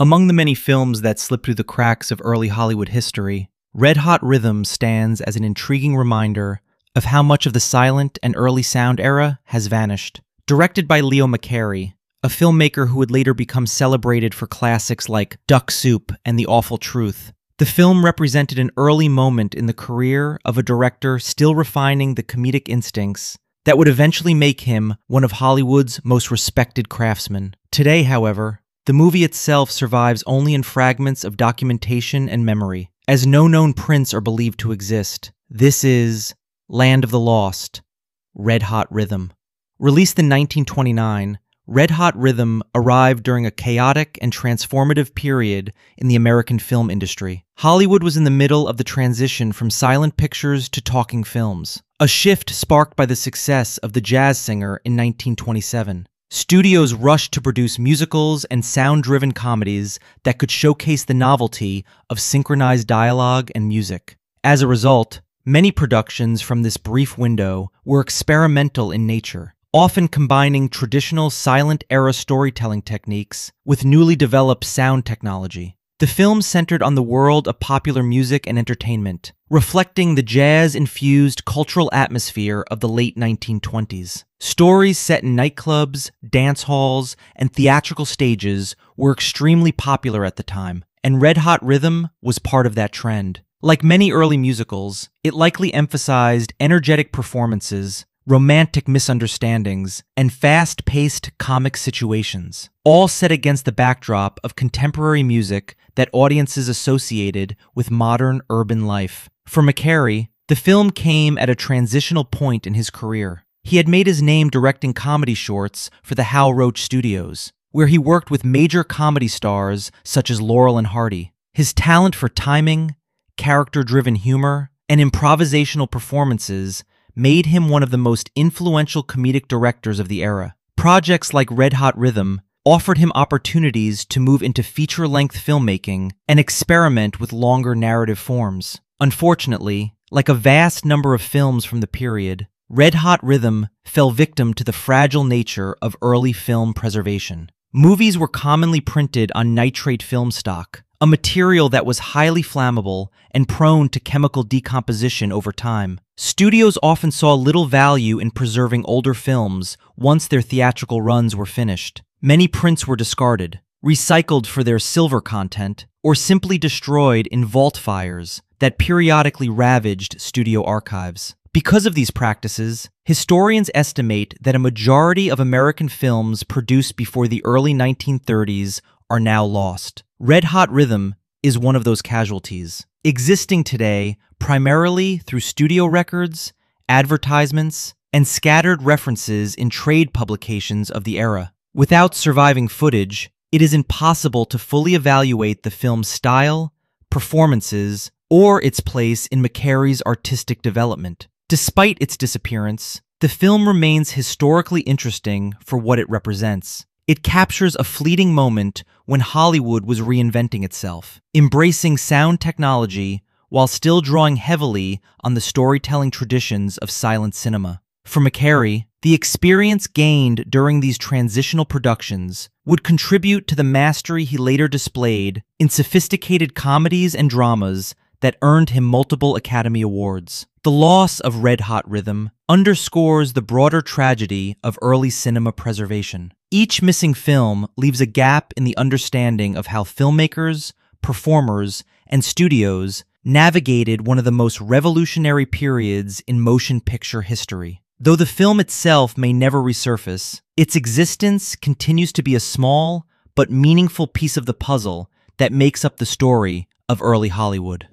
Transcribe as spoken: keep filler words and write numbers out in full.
Among the many films that slip through the cracks of early Hollywood history, Red Hot Rhythm stands as an intriguing reminder of how much of the silent and early sound era has vanished. Directed by Leo McCarey, a filmmaker who would later become celebrated for classics like Duck Soup and The Awful Truth, the film represented an early moment in the career of a director still refining the comedic instincts that would eventually make him one of Hollywood's most respected craftsmen. Today, however, the movie itself survives only in fragments of documentation and memory, as no known prints are believed to exist. This is Land of the Lost, Red Hot Rhythm. Released in nineteen twenty-nine, Red Hot Rhythm arrived during a chaotic and transformative period in the American film industry. Hollywood was in the middle of the transition from silent pictures to talking films, a shift sparked by the success of The Jazz Singer in nineteen twenty-seven. Studios rushed to produce musicals and sound-driven comedies that could showcase the novelty of synchronized dialogue and music. As a result, many productions from this brief window were experimental in nature, often combining traditional silent-era storytelling techniques with newly developed sound technology. The film centered on the world of popular music and entertainment, reflecting the jazz-infused cultural atmosphere of the late nineteen twenties. Stories set in nightclubs, dance halls, and theatrical stages were extremely popular at the time, and Red Hot Rhythm was part of that trend. Like many early musicals, it likely emphasized energetic performances, romantic misunderstandings, and fast-paced comic situations, all set against the backdrop of contemporary music that audiences associated with modern urban life. For McCarey, the film came at a transitional point in his career. He had made his name directing comedy shorts for the Hal Roach Studios, where he worked with major comedy stars such as Laurel and Hardy. His talent for timing, character-driven humor, and improvisational performances made him one of the most influential comedic directors of the era. Projects like Red Hot Rhythm offered him opportunities to move into feature-length filmmaking and experiment with longer narrative forms. Unfortunately, like a vast number of films from the period, Red Hot Rhythm fell victim to the fragile nature of early film preservation. Movies were commonly printed on nitrate film stock, a material that was highly flammable and prone to chemical decomposition over time. Studios often saw little value in preserving older films once their theatrical runs were finished. Many prints were discarded, recycled for their silver content, or simply destroyed in vault fires that periodically ravaged studio archives. Because of these practices, historians estimate that a majority of American films produced before the early nineteen thirties are now lost. Red Hot Rhythm is one of those casualties, existing today primarily through studio records, advertisements, and scattered references in trade publications of the era. Without surviving footage, it is impossible to fully evaluate the film's style, performances, or its place in McCarey's artistic development. Despite its disappearance, the film remains historically interesting for what it represents. It captures a fleeting moment when Hollywood was reinventing itself, embracing sound technology while still drawing heavily on the storytelling traditions of silent cinema. For McCarey, the experience gained during these transitional productions would contribute to the mastery he later displayed in sophisticated comedies and dramas that earned him multiple Academy Awards. The loss of Red Hot Rhythm underscores the broader tragedy of early cinema preservation. Each missing film leaves a gap in the understanding of how filmmakers, performers, and studios navigated one of the most revolutionary periods in motion picture history. Though the film itself may never resurface, its existence continues to be a small but meaningful piece of the puzzle that makes up the story of early Hollywood.